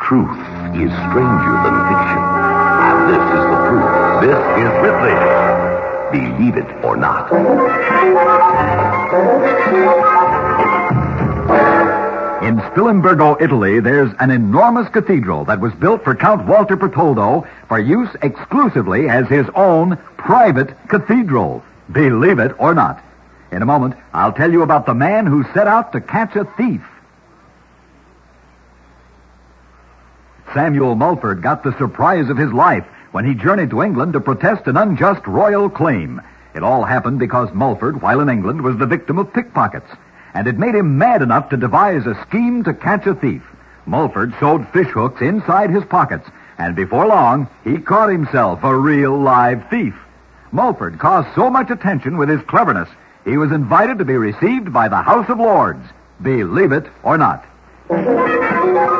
Truth is stranger than fiction. And this is the proof. This is Ripley. Believe it or not. In Spilimbergo, Italy, there's an enormous cathedral that was built for Count Walter Bertoldo for use exclusively as his own private cathedral. Believe it or not. In a moment, I'll tell you about the man who set out to catch a thief. Samuel Mulford got the surprise of his life when he journeyed to England to protest an unjust royal claim. It all happened because Mulford, while in England, was the victim of pickpockets, and it made him mad enough to devise a scheme to catch a thief. Mulford sewed fishhooks inside his pockets, and before long, he caught himself a real live thief. Mulford caused so much attention with his cleverness, he was invited to be received by the House of Lords. Believe it or not.